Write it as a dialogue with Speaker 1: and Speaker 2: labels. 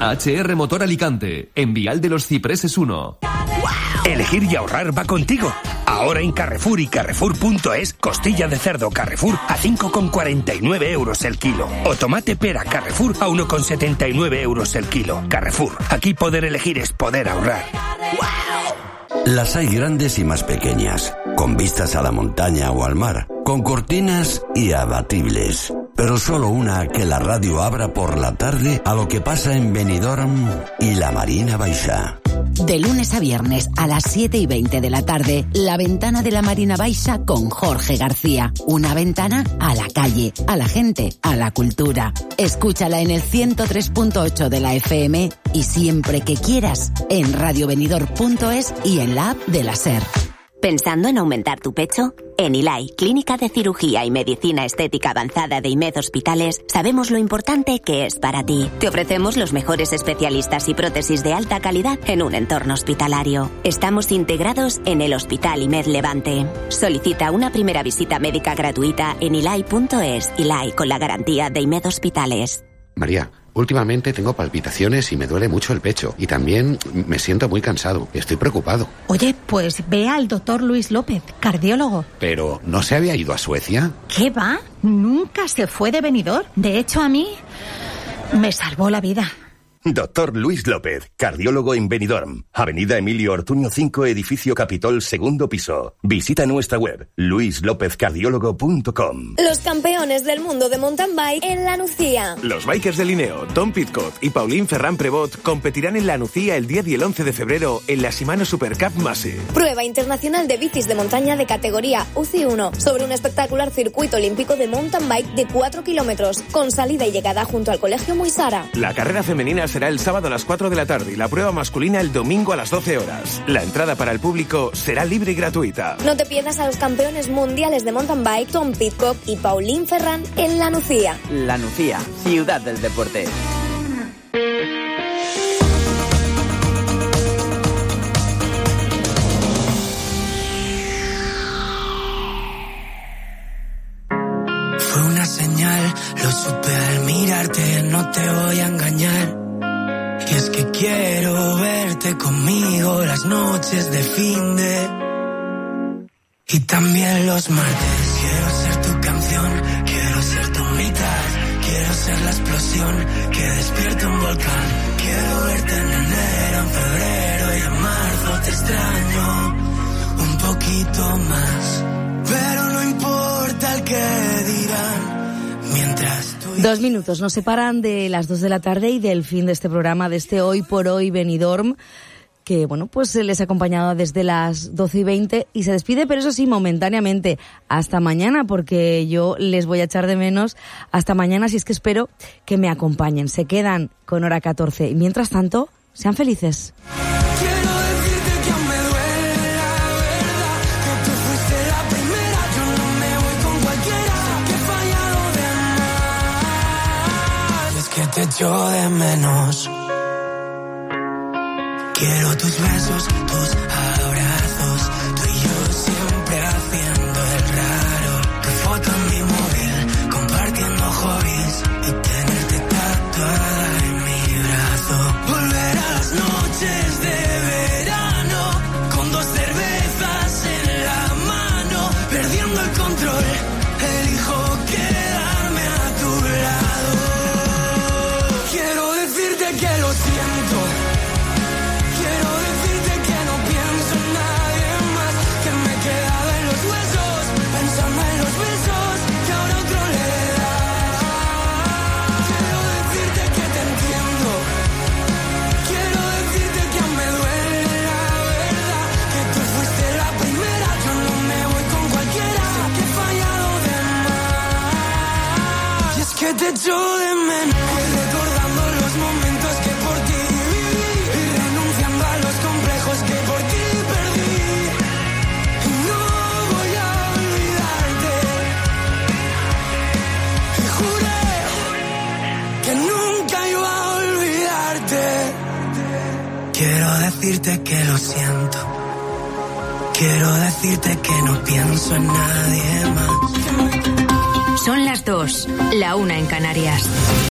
Speaker 1: HR Motor Alicante, en Vial de los Cipreses 1.
Speaker 2: ¡Wow! Elegir y ahorrar va contigo. Ahora en Carrefour y Carrefour.es, costilla de cerdo Carrefour a 5,49 euros el kilo. O tomate pera Carrefour a 1,79 euros el kilo. Carrefour, aquí poder elegir es poder ahorrar. ¡Wow!
Speaker 3: Las hay grandes y más pequeñas, con vistas a la montaña o al mar, con cortinas y abatibles. Pero solo una que la radio abra por la tarde a lo que pasa en Benidorm y la Marina Baixa.
Speaker 4: De lunes a viernes a las 7:20 de la tarde, La Ventana de la Marina Baixa con Jorge García. Una ventana a la calle, a la gente, a la cultura. Escúchala en el 103.8 de la FM y siempre que quieras en radiobenidorm.es y en la app de la SER.
Speaker 5: ¿Pensando en aumentar tu pecho? En ILAI, Clínica de Cirugía y Medicina Estética Avanzada de IMED Hospitales, sabemos lo importante que es para ti. Te ofrecemos los mejores especialistas y prótesis de alta calidad en un entorno hospitalario. Estamos integrados en el Hospital IMED Levante. Solicita una primera visita médica gratuita en ilai.es. ILAI, con la garantía de IMED Hospitales.
Speaker 6: María, últimamente tengo palpitaciones y me duele mucho el pecho. Y también me siento muy cansado. Estoy preocupado.
Speaker 7: Oye, pues ve al doctor Luis López, cardiólogo.
Speaker 6: ¿Pero no se había ido a Suecia?
Speaker 7: ¿Qué va? Nunca se fue de Benidorm. De hecho, a mí me salvó la vida.
Speaker 8: Doctor Luis López, cardiólogo en Benidorm. Avenida Emilio Ortuño 5, edificio Capitol, segundo piso. Visita nuestra web, luislopezcardiólogo.com.
Speaker 9: Los campeones del mundo de mountain bike en La Nucía.
Speaker 10: Los bikers de Lineo, Tom Pidcock y Pauline Ferran Prevot competirán en La Nucía el 10 y el 11 de febrero en la Shimano Super Cup Mase.
Speaker 9: Prueba internacional de bicis de montaña de categoría UCI 1 sobre un espectacular circuito olímpico de mountain bike de 4 kilómetros con salida y llegada junto al Colegio Muisara.
Speaker 10: La carrera femenina será el sábado a las 4 de la tarde y la prueba masculina el domingo a las 12 horas. La entrada para el público será libre y gratuita.
Speaker 9: No te pierdas a los campeones mundiales de mountain bike Tom Pidcock y Pauline Ferran en La Nucía.
Speaker 11: La Nucía, ciudad del deporte.
Speaker 12: Fue una señal, lo supe al mirarte, no te voy a engañar. Y es que quiero verte conmigo las noches de finde y también los martes. Quiero ser tu canción, quiero ser tu mitad, quiero ser la explosión que despierta un volcán. Quiero verte en enero, en febrero y en marzo te extraño un poquito más, pero no importa el que dirán. Mientras
Speaker 13: 2 minutos nos separan de las 2 de la tarde y del fin de este programa, de este Hoy por Hoy Benidorm, que bueno, pues les ha acompañado desde las 12:20 y se despide, pero eso sí, momentáneamente, hasta mañana, porque yo les voy a echar de menos hasta mañana, si es que espero que me acompañen. Se quedan con Hora 14 y mientras tanto, sean felices.
Speaker 12: Te echo de menos. Quiero tus besos, tus abrazos, tú y yo siempre haciendo el raro. Tu foto en mi móvil, compartiendo hobbies y tenerte tatuada en mi brazo. Volver a las noches de verano con 2 cervezas en la mano, perdiendo el control. Elijo quedarme a tu lado. Que lo siento, quiero decirte que no pienso en nadie más, que me he quedado en los huesos, pensando en los besos que ahora otro le da. Quiero decirte que te entiendo, quiero decirte que me duele la verdad, que tú fuiste la primera, yo no me voy con cualquiera, sé que he fallado de más, y es que te echo de menos. Recordando los momentos que por ti viví y renunciando a los complejos que por ti perdí. No voy a olvidarte y juré que nunca iba a olvidarte. Quiero decirte que lo siento, quiero decirte que no pienso en nadie más.
Speaker 14: Son las 2, la 1 en Canarias.